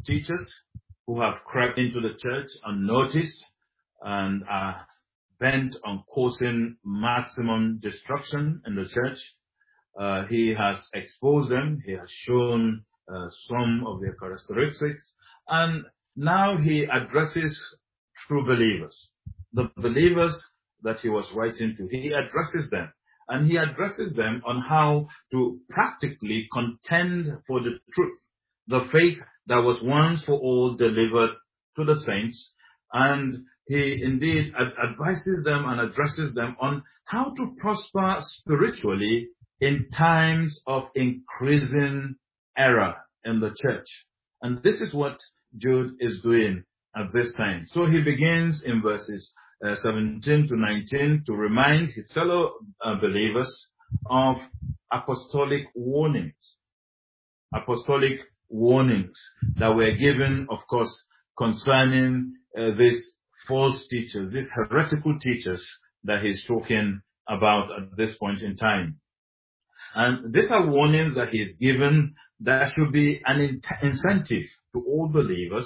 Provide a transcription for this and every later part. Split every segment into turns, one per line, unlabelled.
teachers who have crept into the church unnoticed and are bent on causing maximum destruction in the church. He has exposed them. He has shown some of their characteristics. And now he addresses true believers. The believers that he was writing to, he addresses them. And he addresses them on how to practically contend for the truth, the faith that was once for all delivered to the saints. And he indeed advises them and addresses them on how to prosper spiritually in times of increasing error in the church. And this is what Jude is doing at this time. So he begins in verses 17 to 19 to remind his fellow believers of apostolic warnings. Apostolic warnings that were given, of course, concerning these false teachers, these heretical teachers that he's talking about at this point in time. And these are warnings that he's given that should be an incentive to all believers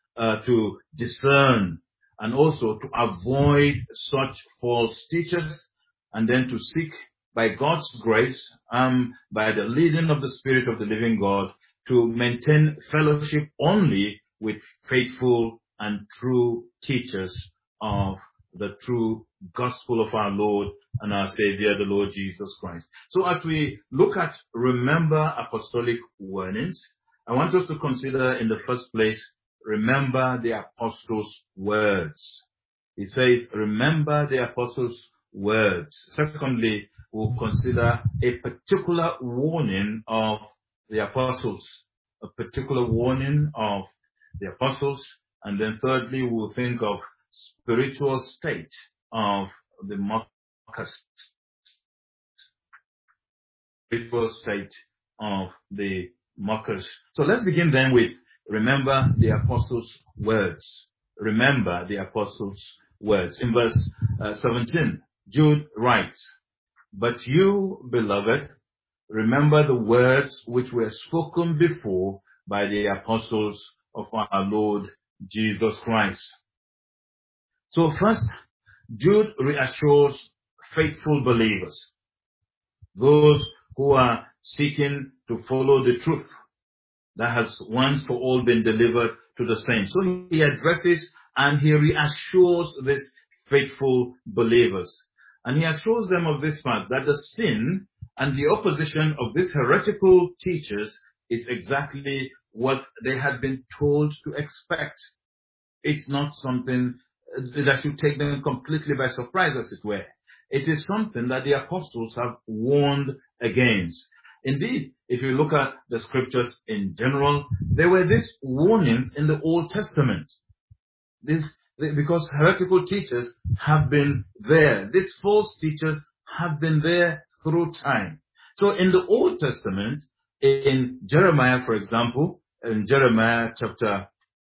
to discern and also to avoid such false teachers, and then to seek by God's grace, by the leading of the Spirit of the living God, to maintain fellowship only with faithful and true teachers of the true gospel of our Lord and our Savior, the Lord Jesus Christ. So as we look at remember apostolic warnings, I want us to consider in the first place, remember the apostles' words. He says, remember the apostles' words. Secondly, we'll consider a particular warning of the apostles, a particular warning of the apostles. And then thirdly, we'll think of spiritual state of the mockers. Spiritual state of the mockers. So let's begin then with remember the apostles' words. Remember the apostles' words. In verse 17, Jude writes, but you, beloved, remember the words which were spoken before by the apostles of our Lord Jesus Christ. So first, Jude reassures faithful believers, those who are seeking to follow the truth that has once for all been delivered to the saints. So he addresses and he reassures these faithful believers. And he assures them of this fact, that the sin and the opposition of these heretical teachers is exactly what they had been told to expect. It's not something that should take them completely by surprise, as it were. It is something that the apostles have warned against. Indeed, if you look at the scriptures in general, there were these warnings in the Old Testament. Because heretical teachers have been there. These false teachers have been there through time. So in the Old Testament, in Jeremiah, for example, in Jeremiah chapter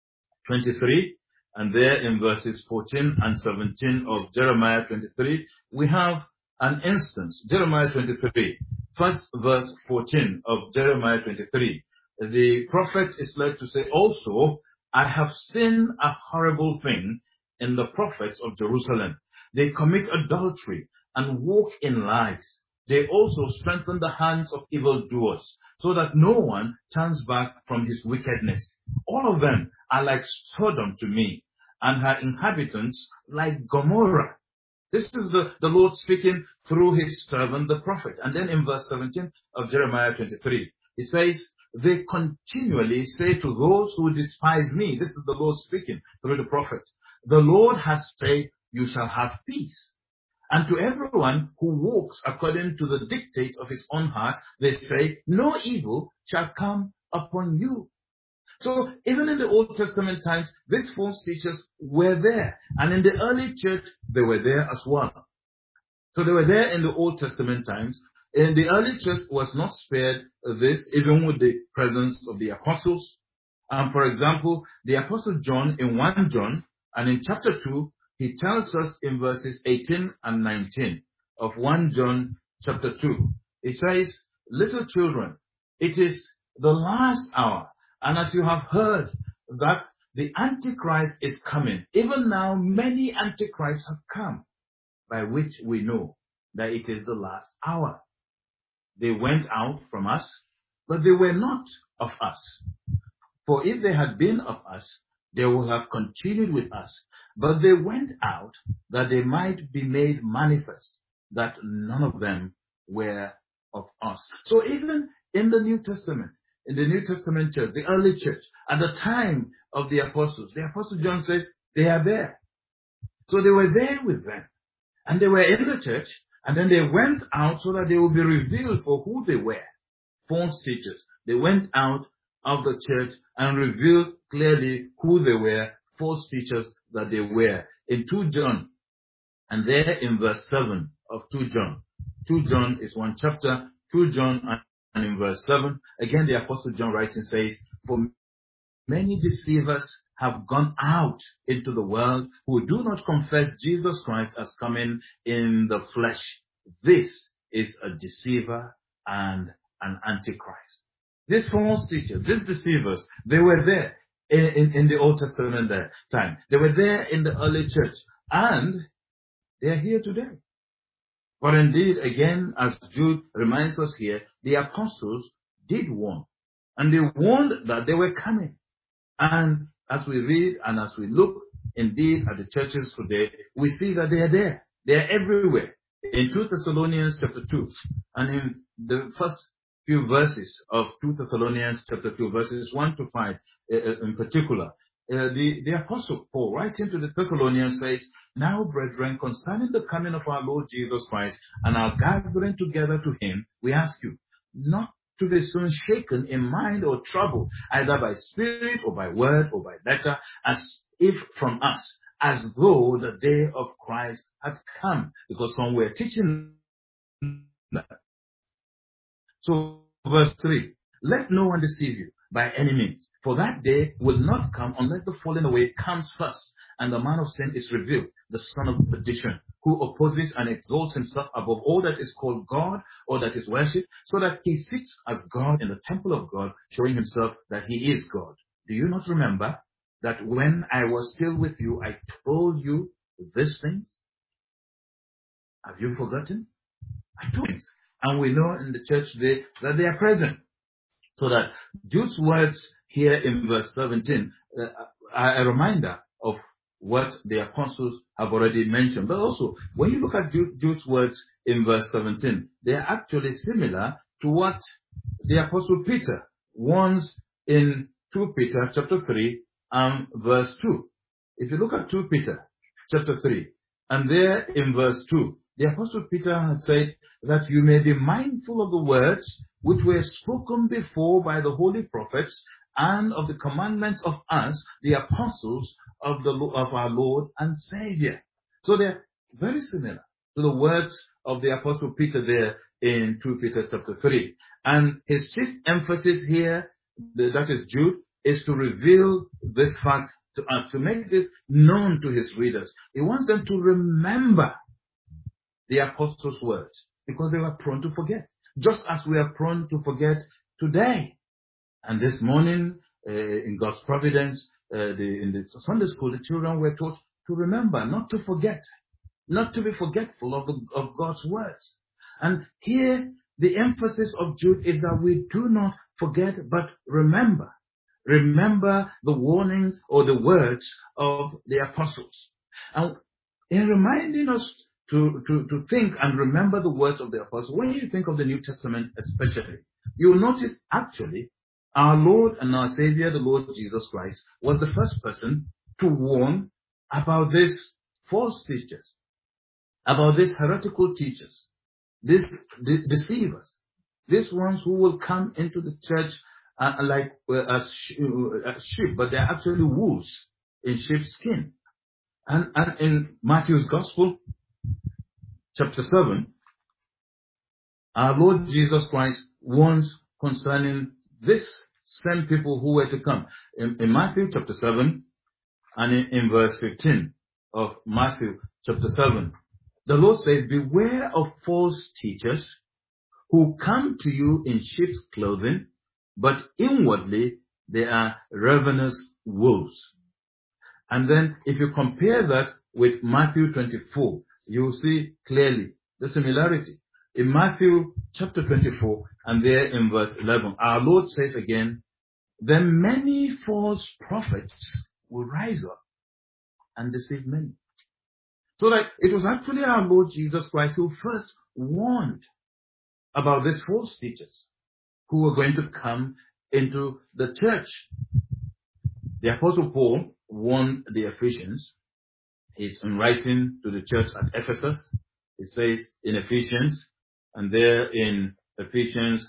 23, and there in verses 14 and 17 of Jeremiah 23, we have an instance. Jeremiah 23, first verse 14 of Jeremiah 23. The prophet is led to say, also, I have seen a horrible thing in the prophets of Jerusalem. They commit adultery and walk in lies. They also strengthen the hands of evildoers, so that no one turns back from his wickedness. All of them are like Sodom to me, and her inhabitants like Gomorrah. This is the Lord speaking through his servant, the prophet. And then in verse 17 of Jeremiah 23, he says, they continually say to those who despise me, this is the Lord speaking through the prophet, the Lord has said, you shall have peace. And to everyone who walks according to the dictates of his own heart, they say, no evil shall come upon you. So even in the Old Testament times, these false teachers were there. And in the early church, they were there as well. So they were there in the Old Testament times. And the early church was not spared this, even with the presence of the apostles. And for example, the apostle John in 1 John and in chapter 2, he tells us in verses 18 and 19 of 1 John chapter 2, he says, little children, it is the last hour. And as you have heard that the Antichrist is coming. Even now, many Antichrists have come, by which we know that it is the last hour. They went out from us, but they were not of us. For if they had been of us, they would have continued with us. But they went out that they might be made manifest that none of them were of us. So even in the New Testament, in the New Testament church, the early church, at the time of the Apostle John says they are there. So they were there with them. And they were in the church, and then they went out so that they would be revealed for who they were. False teachers. They went out of the church and revealed clearly who they were, false teachers that they were. In 2 John, and there in verse 7 of 2 John. 2 John is one chapter, 2 John and in verse 7, again the Apostle John writing says, for many deceivers have gone out into the world who do not confess Jesus Christ as coming in the flesh. This is a deceiver and an antichrist. These false teachers, these deceivers, they were there in the Old Testament time. They were there in the early church, and they are here today. But indeed, again, as Jude reminds us here, the apostles did warn. And they warned that they were coming. And as we read and as we look indeed at the churches today, we see that they are there. They are everywhere. In 2 Thessalonians chapter 2, and in the first few verses of 2 Thessalonians chapter 2, verses 1 to 5 in particular, the Apostle Paul, writing to the Thessalonians, says, now, brethren, concerning the coming of our Lord Jesus Christ and our gathering together to him, we ask you not to be soon shaken in mind or troubled, either by spirit or by word or by letter, as if from us, as though the day of Christ had come, because some were teaching that. So, verse 3, let no one deceive you by any means, for that day will not come unless the falling away comes first, and the man of sin is revealed, the son of perdition, who opposes and exalts himself above all that is called God or that is worshipped, so that he sits as God in the temple of God, showing himself that he is God. Do you not remember that when I was still with you, I told you these things? Have you forgotten? I told you. And we know in the church today that they are present. So that Jude's words here in verse 17 are a reminder of what the apostles have already mentioned. But also, when you look at Jude's words in verse 17, they are actually similar to what the apostle Peter warns in 2 Peter chapter 3 and verse 2. If you look at 2 Peter chapter 3, and there in verse 2, the apostle Peter had said that you may be mindful of the words which were spoken before by the holy prophets, and of the commandments of us, the apostles of our Lord and Savior. So they're very similar to the words of the apostle Peter there in 2 Peter chapter 3. And his chief emphasis here, that is Jude, is to reveal this fact to us, to make this known to his readers. He wants them to remember the apostles' words, because they were prone to forget, just as we are prone to forget today. And this morning, in God's providence, in the Sunday school, the children were taught to remember, not to forget, not to be forgetful of God's words. And here, the emphasis of Jude is that we do not forget, but remember. Remember the warnings or the words of the apostles. And in reminding us to think and remember the words of the apostles, when you think of the New Testament especially, you will notice actually our Lord and our Savior, the Lord Jesus Christ, was the first person to warn about these false teachers, about these heretical teachers, these deceivers, these ones who will come into the church like as sheep, but they're actually wolves in sheep's skin. And in Matthew's Gospel, chapter 7, our Lord Jesus Christ warns concerning this same people who were to come. In Matthew chapter 7 and in verse 15 of Matthew chapter 7, the Lord says, beware of false teachers who come to you in sheep's clothing, but inwardly They are ravenous wolves. And then if you compare that with Matthew 24, you will see clearly the similarity. In Matthew chapter 24 and there in verse 11, our Lord says again, then many false prophets will rise up and deceive many. So that it was actually our Lord Jesus Christ who first warned about these false teachers who were going to come into the church. The Apostle Paul warned the Ephesians. He's in writing to the church at Ephesus. It says in Ephesians, and there in Ephesians,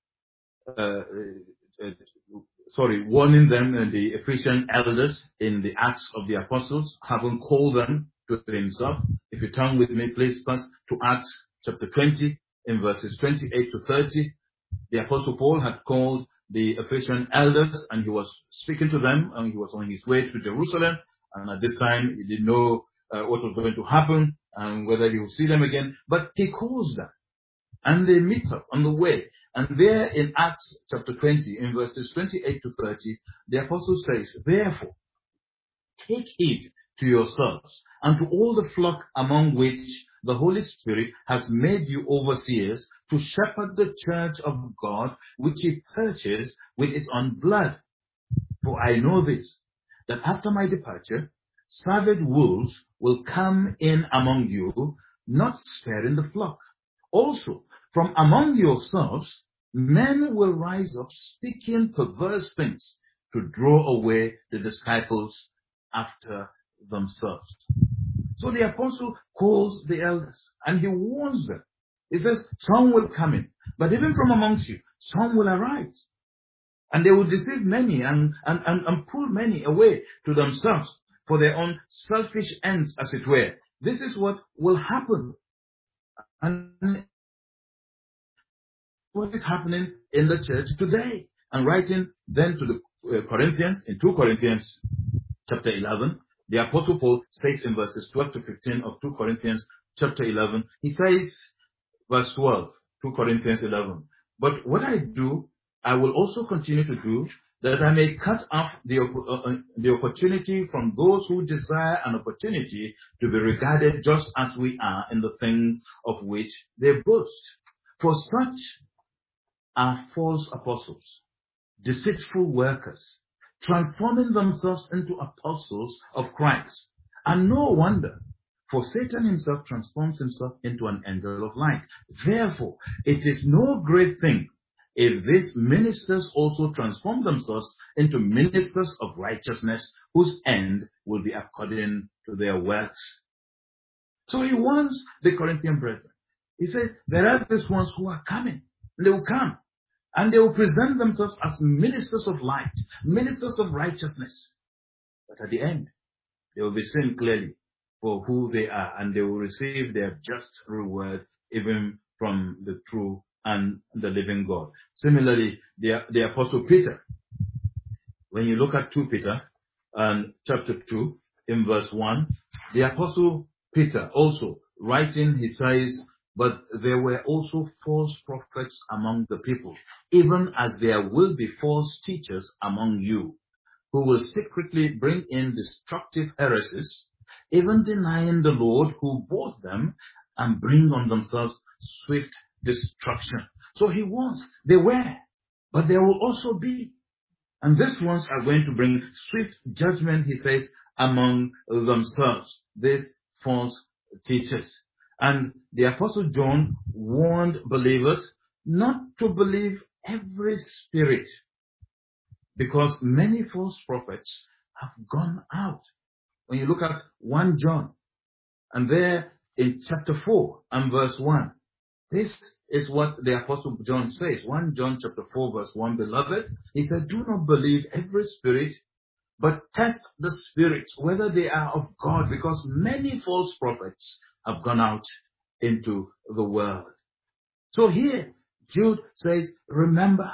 warning them and the Ephesian elders in the Acts of the Apostles, having called them to himself. If you turn with me, please, first to Acts chapter 20, in verses 28 to 30. The Apostle Paul had called the Ephesian elders and he was speaking to them, and he was on his way to Jerusalem. And at this time, he didn't know what was going to happen and whether he would see them again. But he calls them and they meet up on the way. And there in Acts chapter 20, in verses 28 to 30, the apostle says, therefore, take heed to yourselves and to all the flock among which the Holy Spirit has made you overseers to shepherd the church of God, which he purchased with his own blood. For I know this, that after my departure, savage wolves will come in among you, not sparing the flock. Also, from among yourselves, men will rise up speaking perverse things to draw away the disciples after themselves. So the apostle calls the elders and he warns them. He says, some will come in, but even from amongst you, some will arise. And they will deceive many and pull many away to themselves for their own selfish ends, as it were. This is what will happen. And what is happening in the church today. And writing then to the Corinthians, in 2 Corinthians chapter 11, the Apostle Paul says in verses 12 to 15 of 2 Corinthians chapter 11, he says, verse 12, 2 Corinthians 11, but what I do, I will also continue to do, that I may cut off the opportunity from those who desire an opportunity to be regarded just as we are in the things of which they boast. For such are false apostles, deceitful workers, transforming themselves into apostles of Christ. And no wonder, for Satan himself transforms himself into an angel of light. Therefore, it is no great thing if these ministers also transform themselves into ministers of righteousness, whose end will be according to their works. So he warns the Corinthian brethren. He says, there are these ones who are coming. They will come. And they will present themselves as ministers of light, ministers of righteousness. But at the end, they will be seen clearly for who they are, and they will receive their just reward even from the true and the living God. Similarly, the Apostle Peter, when you look at 2 Peter and chapter 2 in verse 1, the Apostle Peter also writing, he says, but there were also false prophets among the people, even as there will be false teachers among you, who will secretly bring in destructive heresies, even denying the Lord who bought them, and bring on themselves swift destruction. So he warns, they were, but there will also be. And these ones are going to bring swift judgment, he says, among themselves, these false teachers. And the Apostle John warned believers not to believe every spirit, because many false prophets have gone out. When you look at 1 John, and there in chapter 4 and verse 1, this is what the Apostle John says. 1 John chapter 4 verse 1, beloved, he said, do not believe every spirit, but test the spirits, whether they are of God, because many false prophets have gone out into the world. So here, Jude says, remember,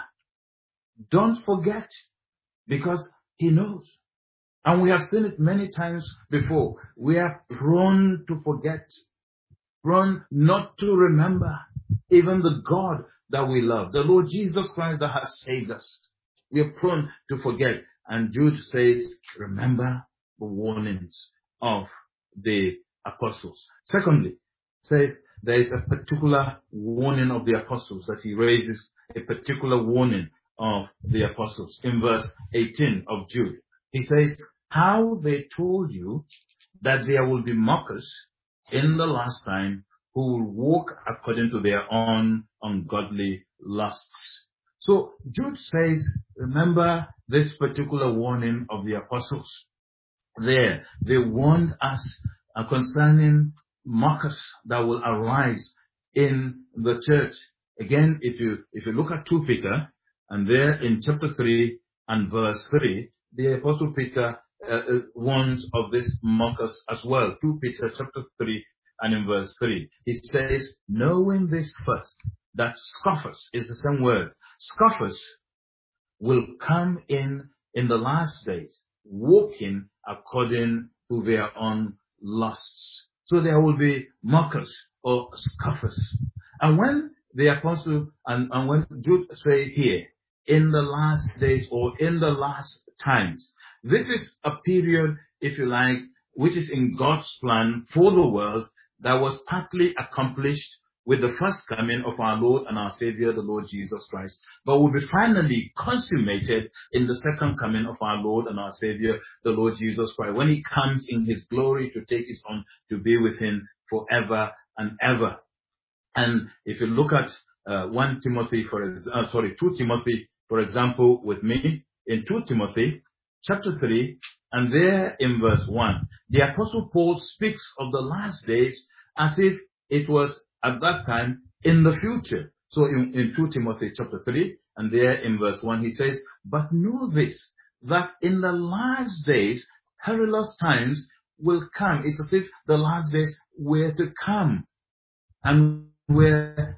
don't forget, because he knows. And we have seen it many times before. We are prone to forget, prone not to remember even the God that we love, the Lord Jesus Christ that has saved us. We are prone to forget. And Jude says, remember the warnings of the apostles. Secondly, says there is a particular warning of the apostles that he raises, a particular warning of the apostles. In verse 18 of Jude, he says, how they told you that there will be mockers in the last time who will walk according to their own ungodly lusts. So Jude says, remember this particular warning of the apostles. There, they warned us concerning mockers that will arise in the church. Again, if you look at 2 Peter, and there in chapter 3 and verse 3, the apostle Peter warns of these mockers as well. 2 Peter chapter 3 and in verse 3, he says, knowing this first, that scoffers is the same word. Scoffers will come in the last days, walking according to their own lusts. So there will be mockers or scoffers. And when the apostle and when Jude say here, in the last days or in the last times, this is a period, if you like, which is in God's plan for the world that was partly accomplished with the first coming of our Lord and our Savior, the Lord Jesus Christ, but will be finally consummated in the second coming of our Lord and our Savior, the Lord Jesus Christ, when he comes in his glory to take his own to be with him forever and ever. And if you look at 2 Timothy, for example, with me, in 2 Timothy chapter 3, and there in verse 1, the Apostle Paul speaks of the last days as if it was at that time in the future. So in 2 Timothy chapter 3, and there in verse 1, he says, but know this, that in the last days, perilous times will come. It's as if the last days were to come. And we're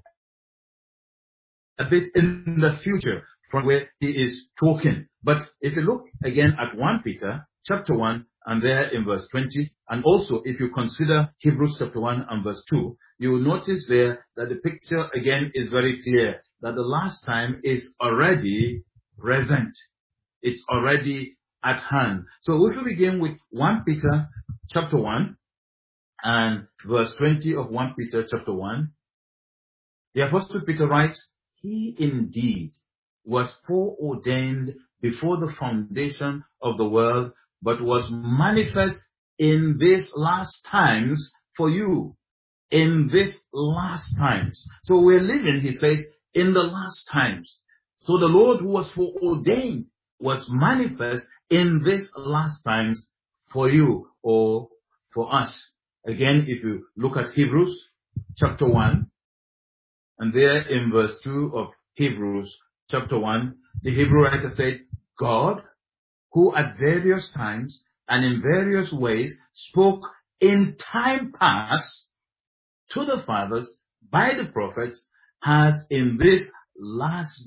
a bit in the future from where he is talking. But if you look again at 1 Peter chapter 1, and there in verse 20, and also if you consider Hebrews chapter 1 and verse 2, you will notice there that the picture again is very clear, that the last time is already present. It's already at hand. So if we begin with 1 Peter chapter 1 and verse 20 of 1 Peter chapter 1, the Apostle Peter writes, he indeed was foreordained before the foundation of the world, but was manifest in these last times for you. In these last times. So we're living, he says, in the last times. So the Lord who was foreordained was manifest in these last times for you or for us. Again, if you look at Hebrews chapter 1, and there in verse 2 of Hebrews chapter 1, the Hebrew writer said, God, who at various times and in various ways spoke in time past to the fathers by the prophets, has in these last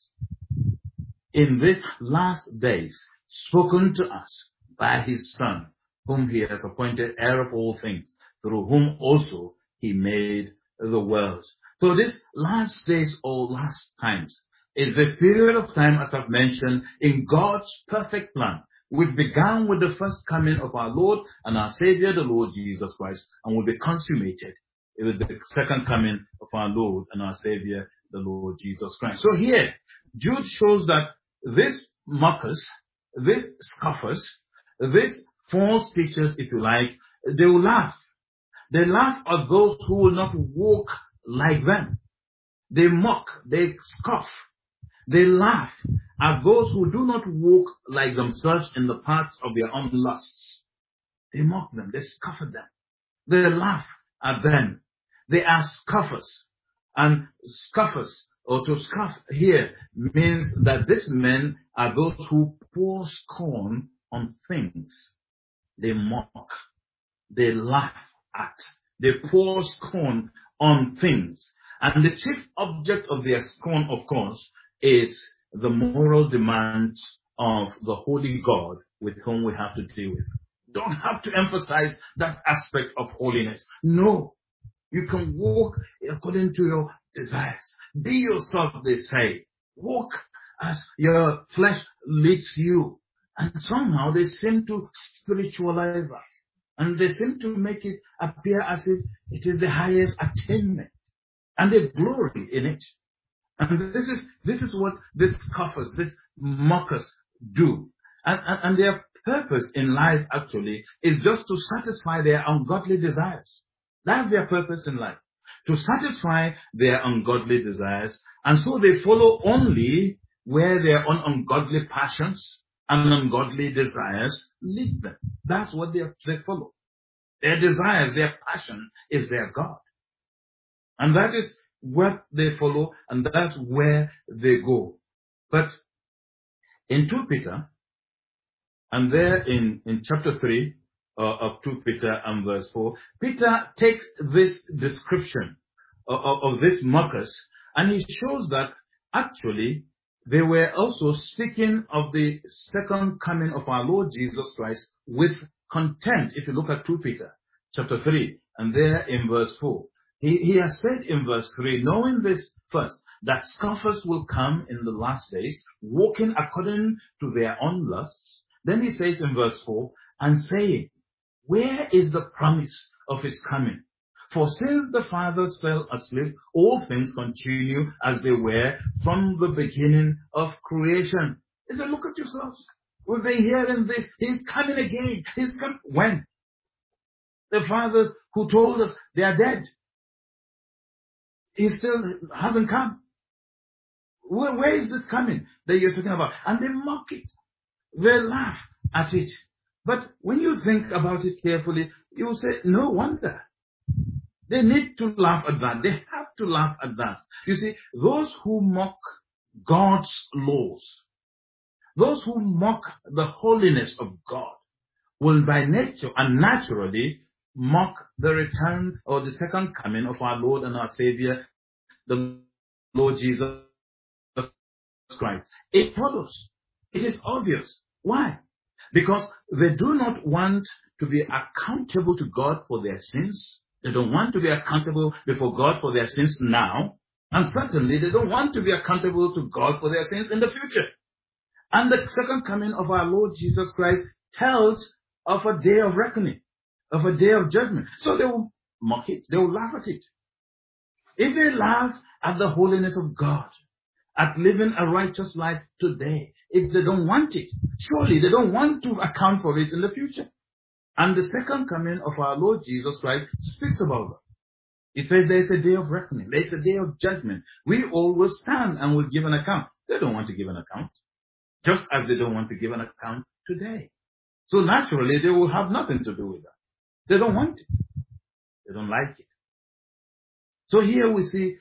days spoken to us by his Son, whom he has appointed heir of all things, through whom also he made the world. So this last days or last times is the period of time, as I've mentioned, in God's perfect plan, which began with the first coming of our Lord and our Savior, the Lord Jesus Christ, and will be consummated with the second coming of our Lord and our Savior, the Lord Jesus Christ. So here, Jude shows that these mockers, these scoffers, these false teachers, if you like, they will laugh. They laugh at those who will not walk like them. They mock, they scoff, they laugh at those who do not walk like themselves in the paths of their own lusts. They mock them, they scoff at them, they laugh at them. They are scoffers. And scoffers, or to scoff here, means that these men are those who pour scorn on things. They mock, they laugh at, they pour scorn on things. And the chief object of their scorn, of course, is the moral demands of the holy God with whom we have to deal with. Don't have to emphasize that aspect of holiness. No. You can walk according to your desires. Be yourself, they say. Walk as your flesh leads you. And somehow they seem to spiritualize that. And they seem to make it appear as if it is the highest attainment. And they glory in it. And this is what these scoffers, these mockers do. And their purpose in life actually is just to satisfy their ungodly desires. That's their purpose in life. To satisfy their ungodly desires. And so they follow only where their own ungodly passions and ungodly desires lead them. That's what they follow. Their desires, their passion is their God. And that is what they follow, and that's where they go. But in 2 Peter, and there in chapter 3 of 2 Peter and verse 4, Peter takes this description of these mockers, and he shows that actually they were also speaking of the second coming of our Lord Jesus Christ with contempt. If you look at 2 Peter chapter 3, and there in verse 4, he has said in verse 3, knowing this first, that scoffers will come in the last days, walking according to their own lusts. Then he says in verse 4, and saying, where is the promise of his coming? For since the fathers fell asleep, all things continue as they were from the beginning of creation. He said, look at yourselves. We've been hearing this. He's coming again. He's coming. When? The fathers who told us they are dead. He still hasn't come. Where is this coming that you're talking about? And they mock it. They laugh at it. But when you think about it carefully, you will say, no wonder. They need to laugh at that. They have to laugh at that. You see, those who mock God's laws, those who mock the holiness of God, will by nature and naturally mock the return or the second coming of our Lord and our Savior, the Lord Jesus Christ. It follows. It is obvious. Why? Because they do not want to be accountable to God for their sins. They don't want to be accountable before God for their sins now. And certainly they don't want to be accountable to God for their sins in the future. And the second coming of our Lord Jesus Christ tells of a day of reckoning, of a day of judgment. So they will mock it. They will laugh at it. If they laugh at the holiness of God, at living a righteous life today, if they don't want it, surely they don't want to account for it in the future. And the second coming of our Lord Jesus Christ speaks about that. It says there is a day of reckoning. There is a day of judgment. We all will stand and will give an account. They don't want to give an account. Just as they don't want to give an account today. So naturally, they will have nothing to do with that. They don't want it. They don't like it. So here we see,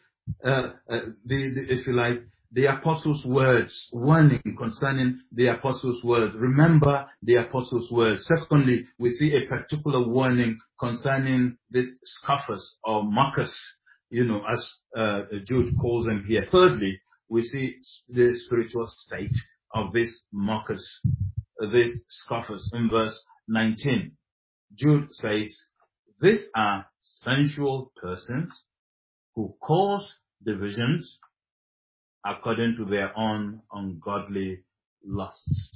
if you like, the apostles' words, warning concerning the apostles' words. Remember the apostles' words. Secondly, we see a particular warning concerning these scoffers or mockers, as Jude calls them here. Thirdly, we see the spiritual state of these mockers, these scoffers. In verse 19, Jude says, these are sensual persons who cause divisions according to their own ungodly lusts.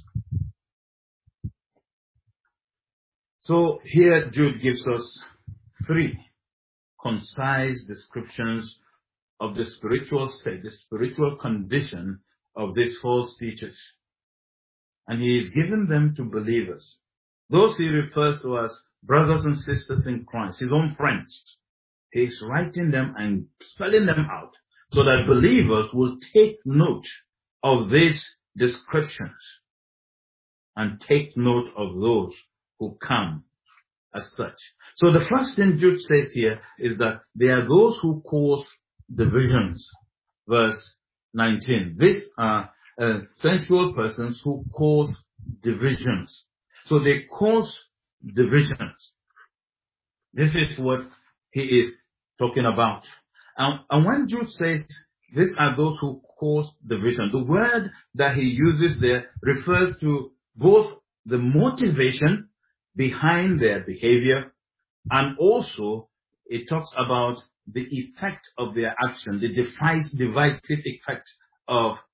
So here Jude gives us 3 concise descriptions of the spiritual state, the spiritual condition of these false teachers. And he is giving them to believers. Those he refers to as brothers and sisters in Christ, his own friends. He is writing them and spelling them out so that believers will take note of these descriptions and take note of those who come as such. So the first thing Jude says here is that there are those who cause divisions. Verse 19. These are sensual persons who cause divisions. So they cause divisions. This is what he is talking about. And when Jude says these are those who cause division, the word that he uses there refers to both the motivation behind their behavior, and also it talks about the effect of their action, the divisive effect of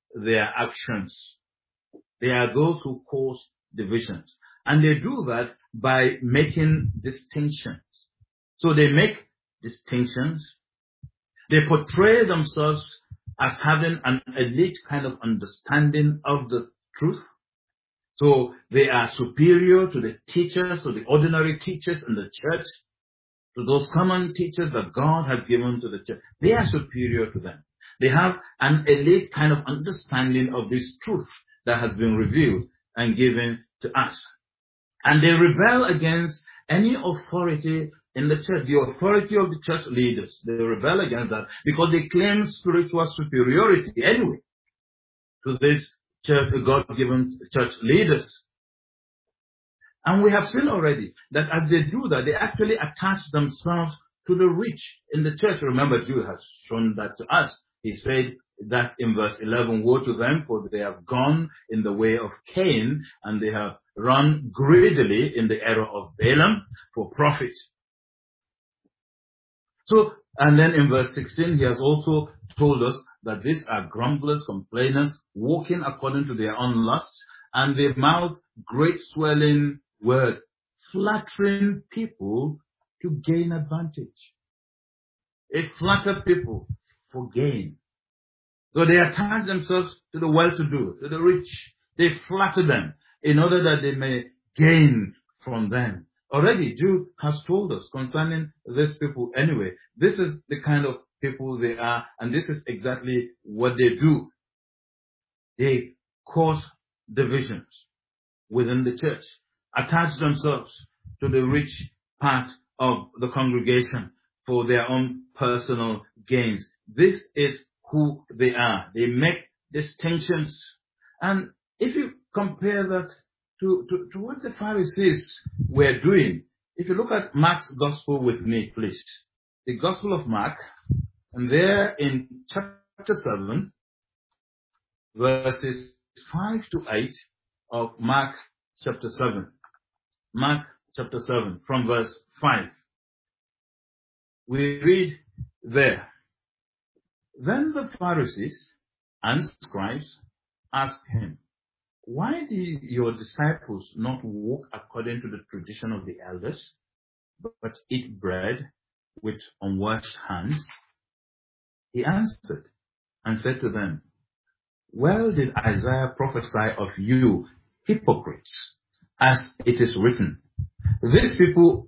their actions. They are those who cause divisions. And they do that by making distinctions. So they make distinctions. They portray themselves as having an elite kind of understanding of the truth. So they are superior to the teachers, to the ordinary teachers in the church, to those common teachers that God has given to the church. They are superior to them. They have an elite kind of understanding of this truth that has been revealed and given to us. And they rebel against any authority in the church, the authority of the church leaders. They rebel against that because they claim spiritual superiority anyway to this church, God-given church leaders. And we have seen already that as they do that, they actually attach themselves to the rich in the church. Remember, Jude has shown that to us. He said that in verse 11, woe to them, for they have gone in the way of Cain, and they have run greedily in the error of Balaam for profit. So, and then in verse 16, he has also told us that these are grumblers, complainers, walking according to their own lusts, and they mouth great swelling word, flattering people to gain advantage. They flatter people for gain. So they attach themselves to the well-to-do, to the rich. They flatter them in order that they may gain from them. Already, Jude has told us concerning these people anyway. This is the kind of people they are, and this is exactly what they do. They cause divisions within the church, attach themselves to the rich part of the congregation for their own personal gains. This is who they are. They make distinctions. And if you compare that to what the Pharisees were doing, if you look at Mark's gospel with me, please. The Gospel of Mark, and there in chapter 7, verses 5 to 8 of Mark chapter 7. Mark chapter 7, from verse 5. We read there, then the Pharisees and scribes asked him, why do your disciples not walk according to the tradition of the elders, but eat bread with unwashed hands? He answered and said to them, well did Isaiah prophesy of you, hypocrites, as it is written, these people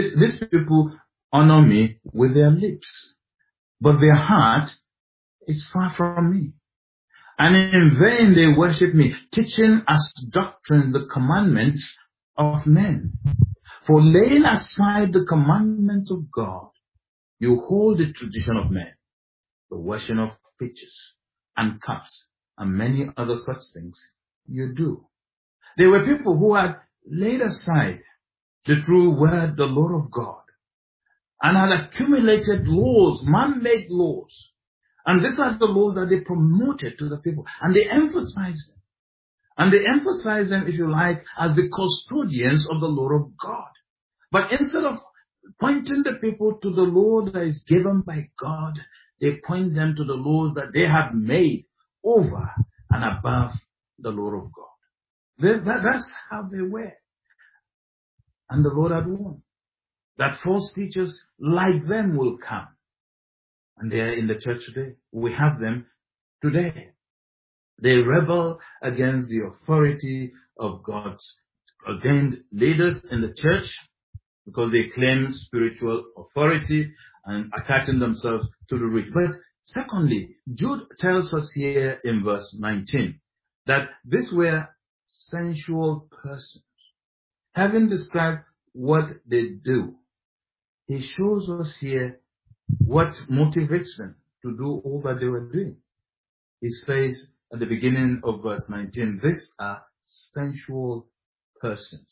honor me with their lips, but their heart is far from me. And in vain they worship me, teaching as doctrine the commandments of men. For laying aside the commandments of God, you hold the tradition of men, the washing of pitchers and cups, and many other such things you do. They were people who had laid aside the true word, the law of God, and had accumulated laws, man-made laws. And these are the laws that they promoted to the people. And they emphasized them. And they emphasized them, if you like, as the custodians of the law of God. But instead of pointing the people to the law that is given by God, they point them to the laws that they have made over and above the law of God. That's how they were. And the Lord had warned that false teachers like them will come. And they are in the church today. We have them today. They rebel against the authority of God's ordained leaders in the church because they claim spiritual authority and attaching themselves to the rich. But secondly, Jude tells us here in verse 19 that these were sensual persons. Having described what they do, he shows us here what motivates them to do all that they were doing. He says at the beginning of verse 19, these are sensual persons.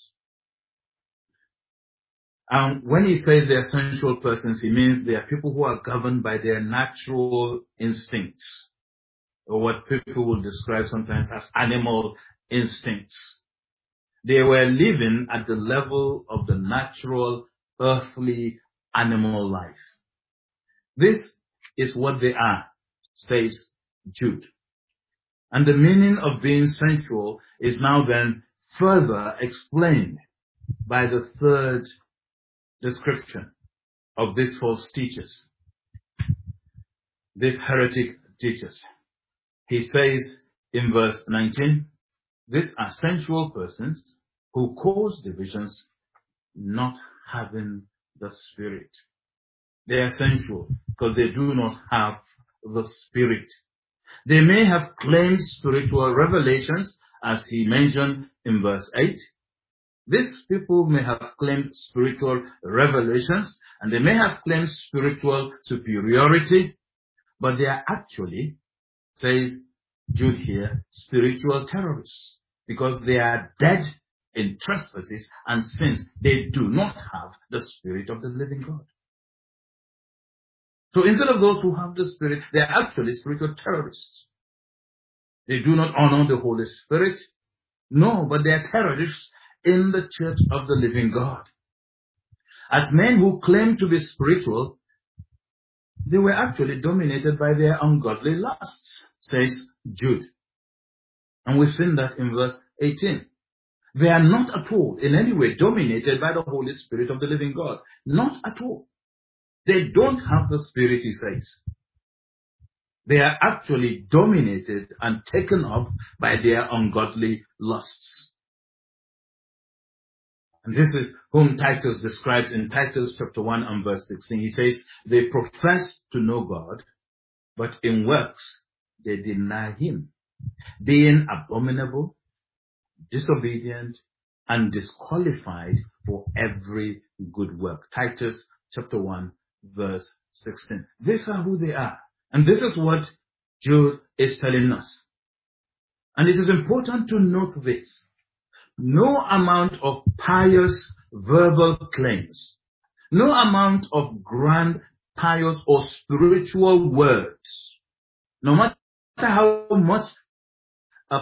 And when he says they are sensual persons, he means they are people who are governed by their natural instincts, or what people will describe sometimes as animal instincts. They were living at the level of the natural, earthly, animal life. This is what they are, says Jude. And the meaning of being sensual is now then further explained by the third description of these false teachers, these heretic teachers. He says in verse 19, these are sensual persons who cause divisions, not having the Spirit. They are sensual because they do not have the Spirit. They may have claimed spiritual revelations, as he mentioned in verse 8. These people may have claimed spiritual revelations, and they may have claimed spiritual superiority, but they are actually, says Jude here, spiritual terrorists, because they are dead in trespasses and sins. They do not have the Spirit of the living God. So instead of those who have the Spirit, they are actually spiritual terrorists. They do not honor the Holy Spirit. No, but they are terrorists in the church of the living God. As men who claim to be spiritual, they were actually dominated by their ungodly lusts, says Jude. And we've seen that in verse 18. They are not at all in any way dominated by the Holy Spirit of the living God. Not at all. They don't have the Spirit, he says. They are actually dominated and taken up by their ungodly lusts. And this is whom Titus describes in Titus chapter 1 and verse 16. He says, they profess to know God, but in works they deny him, being abominable, disobedient, and disqualified for every good work. Titus chapter 1 verse 16. These are who they are. And this is what Jude is telling us. And it is important to note this. No amount of pious verbal claims, no amount of grand, pious, or spiritual words, no matter how much a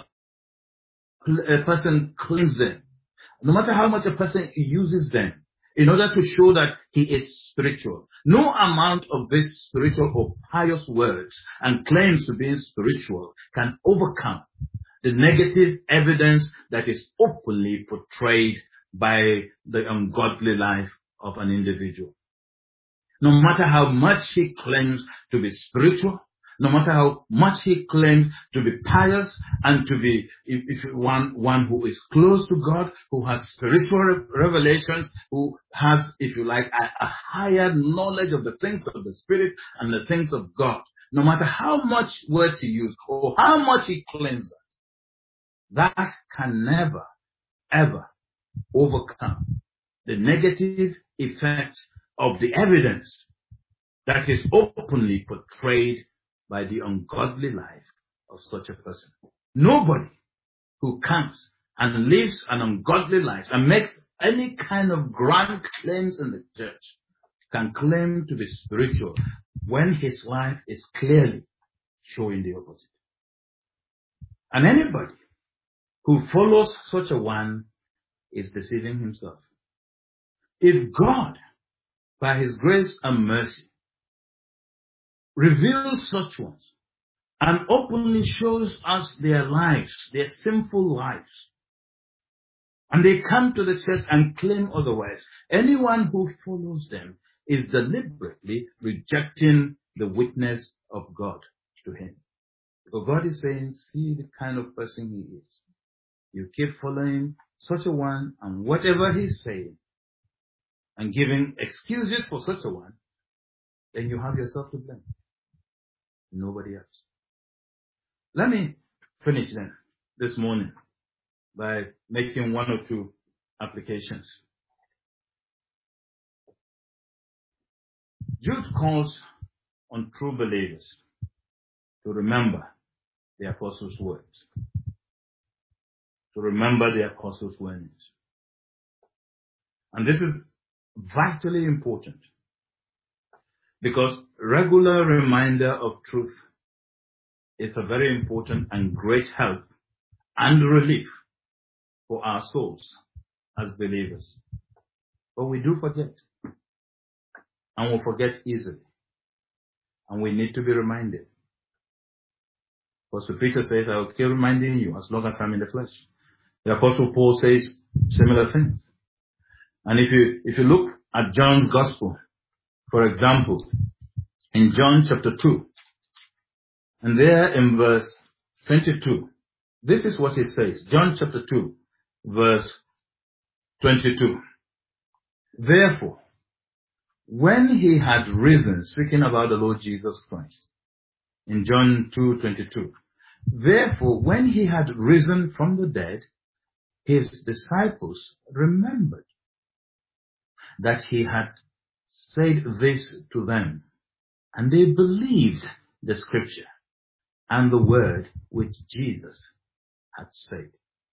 person claims them, no matter how much a person uses them in order to show that he is spiritual, no amount of these spiritual or pious words and claims to being spiritual can overcome the negative evidence that is openly portrayed by the ungodly life of an individual. No matter how much he claims to be spiritual, no matter how much he claims to be pious and to be one who is close to God, who has spiritual revelations, who has, if you like, a higher knowledge of the things of the Spirit and the things of God, no matter how much words he uses or how much he claims that can never, ever overcome the negative effect of the evidence that is openly portrayed by the ungodly life of such a person. Nobody who comes and lives an ungodly life and makes any kind of grand claims in the church can claim to be spiritual when his life is clearly showing the opposite. And anybody who follows such a one is deceiving himself. If God, by his grace and mercy, reveals such ones and openly shows us their lives, their sinful lives, and they come to the church and claim otherwise, anyone who follows them is deliberately rejecting the witness of God to him. Because God is saying, see the kind of person he is. You keep following such a one and whatever he's saying and giving excuses for such a one, then you have yourself to blame. Nobody else. Let me finish then this morning by making one or two applications. Jude calls on true believers to remember the apostles' words. To remember the apostles' words. And this is vitally important because regular reminder of truth is a very important and great help and relief for our souls as believers. But we do forget. And we forget easily. And we need to be reminded. Apostle Peter says, I will keep reminding you as long as I'm in the flesh. The Apostle Paul says similar things. And if you look at John's Gospel, for example, in John chapter 2, and there in verse 22, this is what it says. John chapter 2, verse 22. Therefore, when he had risen, speaking about the Lord Jesus Christ, in John 2:22, therefore, when he had risen from the dead, his disciples remembered that he had said this to them, and they believed the scripture and the word which Jesus had said.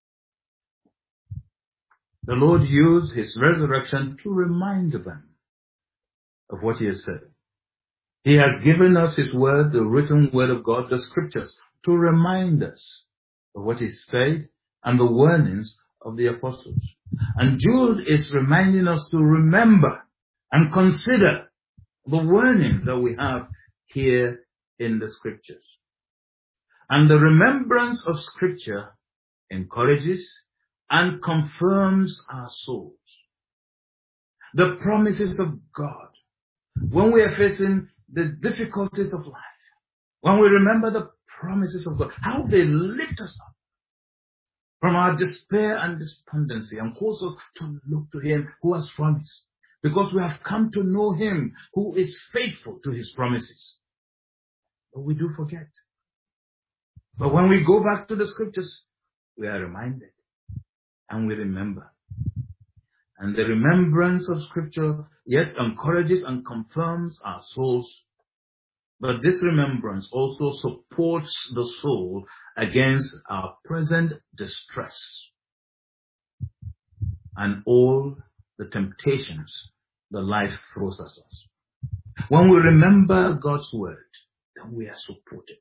The Lord used his resurrection to remind them of what he has said. He has given us his word, the written word of God, the scriptures, to remind us of what he said and the warnings of the apostles. And Jude is reminding us to remember and consider the warnings that we have here in the scriptures. And the remembrance of scripture encourages and confirms our souls. The promises of God, when we are facing the difficulties of life, when we remember the promises of God, how they lift us up from our despair and despondency and cause us to look to him who has promised, because we have come to know him who is faithful to his promises. But we do forget. But when we go back to the scriptures, we are reminded and we remember. And the remembrance of scripture, yes, encourages and confirms our souls. But this remembrance also supports the soul against our present distress and all the temptations that life throws at us. When we remember God's word, then we are supported.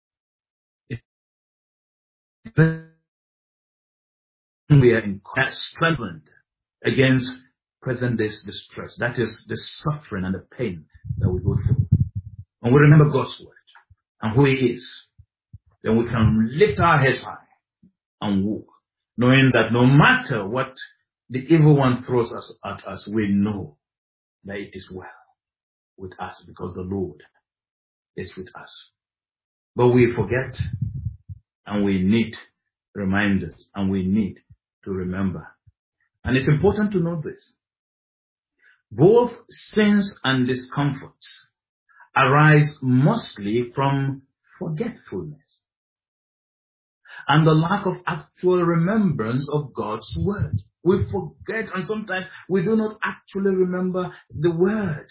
We are strengthened against present day's distress. That is the suffering and the pain that we go through. When we remember God's word and who he is, then we can lift our heads high and walk, knowing that no matter what the evil one throws at us, we know that it is well with us because the Lord is with us. But we forget, and we need reminders, and we need to remember. And it's important to know this. Both sins and discomforts arise mostly from forgetfulness and the lack of actual remembrance of God's word. We forget, and sometimes we do not actually remember the word.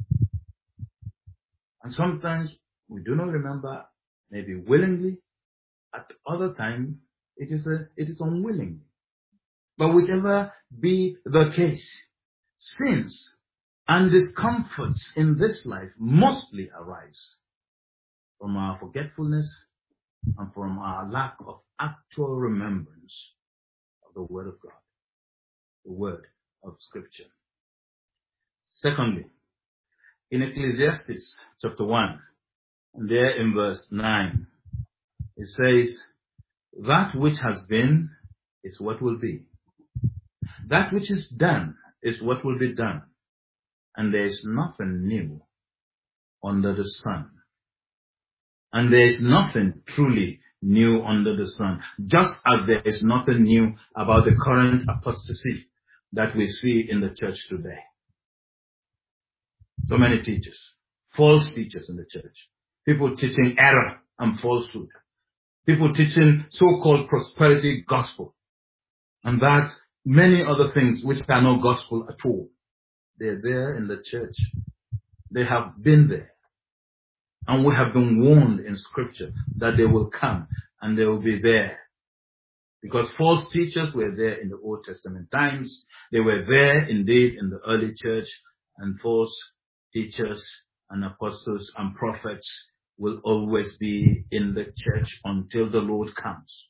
And sometimes we do not remember, maybe willingly. At other times, it is unwilling. But whichever be the case, sins and discomforts in this life mostly arise from our forgetfulness and from our lack of actual remembrance of the word of God, the word of scripture. Secondly, in Ecclesiastes chapter 1, and there in verse 9, it says, that which has been is what will be. That which is done is what will be done. And there is nothing new under the sun. And there is nothing truly new under the sun. Just as there is nothing new about the current apostasy that we see in the church today. So many teachers, false teachers in the church. People teaching error and falsehood. People teaching so-called prosperity gospel. And that many other things which are not gospel at all. They're there in the church. They have been there. And we have been warned in scripture that they will come and they will be there. Because false teachers were there in the Old Testament times. They were there indeed in the early church. And false teachers and apostles and prophets will always be in the church until the Lord comes.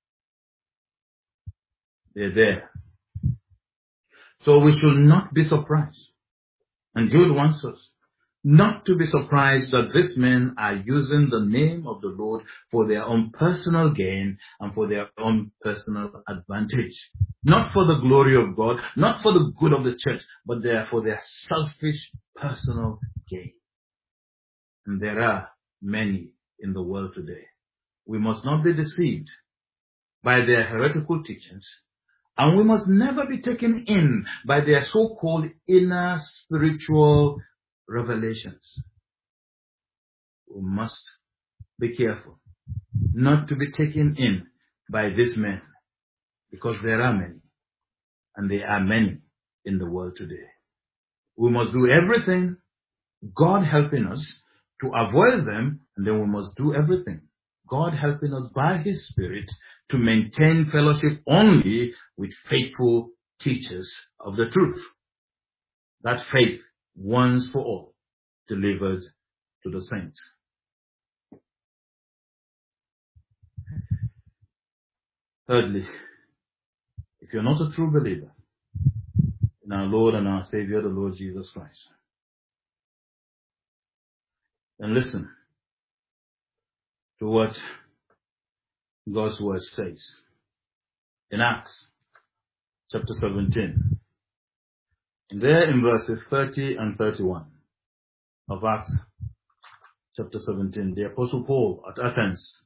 They're there. So we should not be surprised. And Jude wants us not to be surprised that these men are using the name of the Lord for their own personal gain and for their own personal advantage. Not for the glory of God, not for the good of the church, but they are for their selfish personal gain. And there are many in the world today. We must not be deceived by their heretical teachings, and we must never be taken in by their so-called inner spiritual revelations. We must be careful not to be taken in by these men, because there are many, and there are many in the world today. We must do everything, God helping us, to avoid them, and then we must do everything, God helping us by His Spirit, to maintain fellowship only with faithful teachers of the truth. That faith once for all delivered to the saints. Thirdly, if you're not a true believer in our Lord and our Savior, the Lord Jesus Christ, then listen to what God's word says in Acts chapter 17. And there in verses 30 and 31 of Acts chapter 17, the Apostle Paul at Athens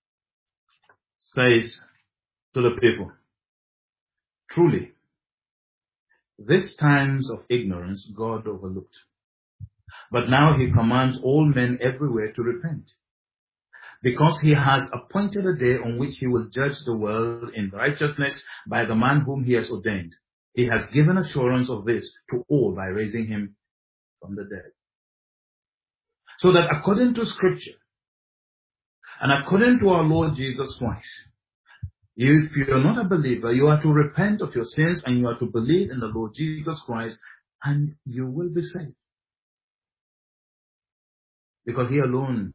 says to the people, truly, these times of ignorance God overlooked, but now He commands all men everywhere to repent, because He has appointed a day on which He will judge the world in righteousness by the man whom He has ordained. He has given assurance of this to all by raising Him from the dead. So that according to Scripture, and according to our Lord Jesus Christ, if you are not a believer, you are to repent of your sins and you are to believe in the Lord Jesus Christ, and you will be saved. Because He alone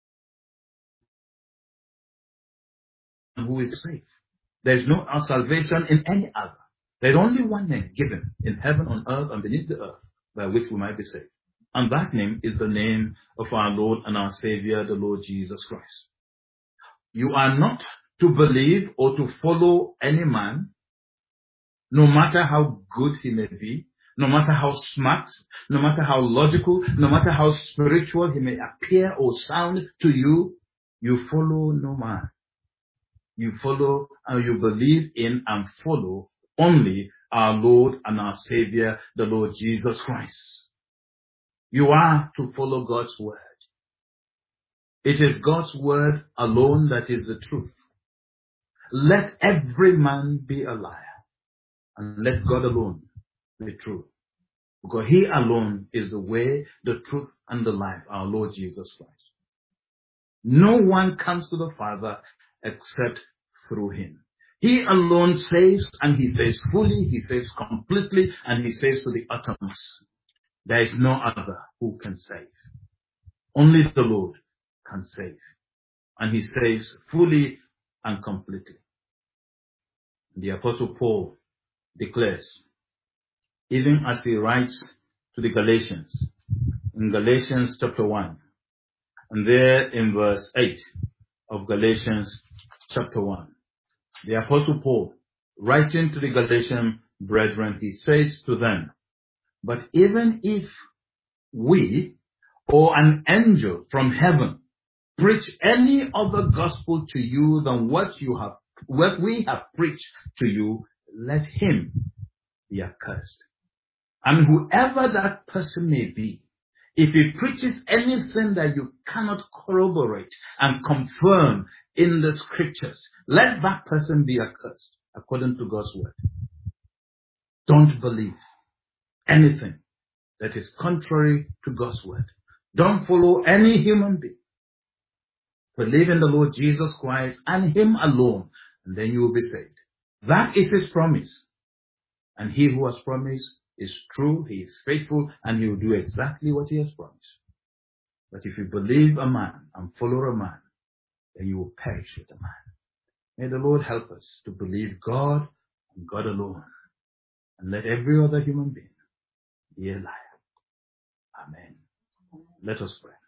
who is saved. There is no salvation in any other. There is only one name given in heaven, on earth, and beneath the earth by which we might be saved. And that name is the name of our Lord and our Savior, the Lord Jesus Christ. You are not to believe or to follow any man, no matter how good he may be, no matter how smart, no matter how logical, no matter how spiritual he may appear or sound to you. You follow no man. You follow and you believe in and follow only our Lord and our Savior, the Lord Jesus Christ. You are to follow God's word. It is God's word alone that is the truth. Let every man be a liar, and let God alone be true. Because He alone is the way, the truth, and the life, our Lord Jesus Christ. No one comes to the Father except through Him. He alone saves, and He saves fully, He saves completely, and He saves to the uttermost. There is no other who can save. Only the Lord can save. And He saves fully and completely. The Apostle Paul declares, even as he writes to the Galatians, in Galatians chapter 1, and there in verse 8 of Galatians chapter 1, the Apostle Paul, writing to the Galatian brethren, he says to them, but even if we or an angel from heaven preach any other gospel to you than what we have preached to you, let him be accursed. And whoever that person may be, if he preaches anything that you cannot corroborate and confirm in the scriptures, let that person be accursed according to God's word. Don't believe anything that is contrary to God's word. Don't follow any human being. Believe in the Lord Jesus Christ and Him alone, and then you will be saved. That is His promise. And He who has promised is true, He is faithful, and He will do exactly what He has promised. But if you believe a man and follow a man, then you will perish with a man. May the Lord help us to believe God and God alone, and let every other human being be a liar. Amen. Let us pray.